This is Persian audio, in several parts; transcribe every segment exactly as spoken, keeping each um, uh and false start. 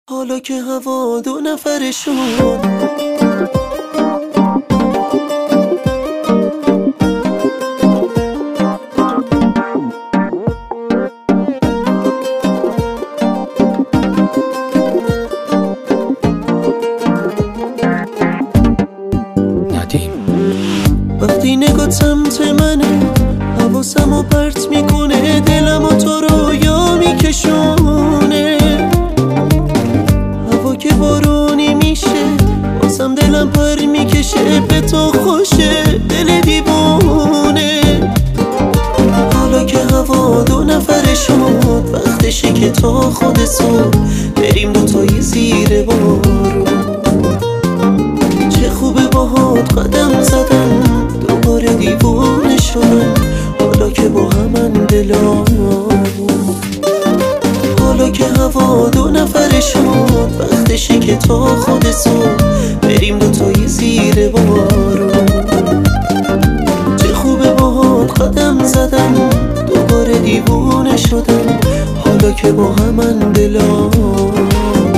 حالا که هوا دو نفره شد، وقتی نگاه سمت منه حواسم رو پرت میکنه، دلم و تو رو یا میکشونه. هوا که بارونی میشه بازم دلم پر میکشه، به تو خوشه دل دیوونه. حالا که هوا دو نفره شد، وقتشه که تا خود صبح بریم دوتایی زیر بارون. چه خوبه باهات قدم زدن، دوباره دیوونه شدم حالا که با همن دلامون. حالا که هوا دو نفره شد، وقتشه که تا خود صبح بریم دوتایی زیر بارون. چه خوبه باهات قدم زدن، دوباره دیوونه شدم حالا که با همن دلامون.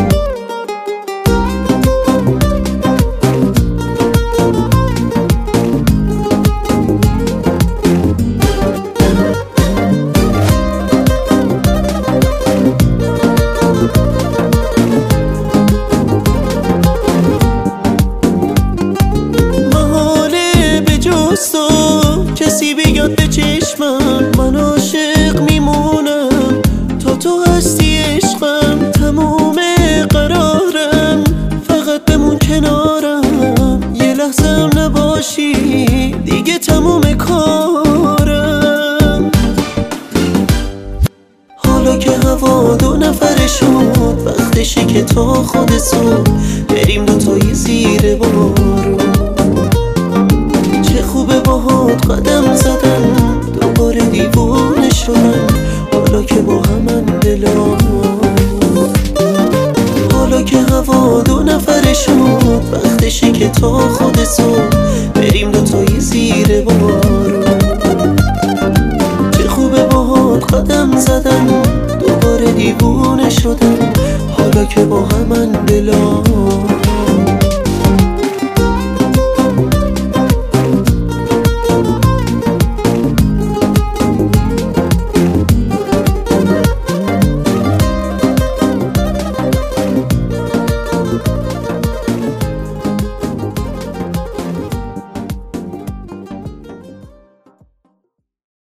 کسی بیاد به چشمم، من عاشق میمونم تا تو هستی عشقم. تموم قرارم فقط بمون کنارم، یه لحظه هم نباشی دیگه تموم کارم. حالا که هوا دو نفره شد، وقتشه که تا خود صبح بریم دوتایی زیر بارون. چه خوبه باهات قدم زدن، دوباره دیوونه شدن حالا که با همن دلامون. حالا که هوا دو نفره شد، وقتشه که تا خود صبح بریم دوتایی زیر بارون. چه خوبه باهات قدم زدن، دوباره دیوونه شدن حالا که با همن دلامون.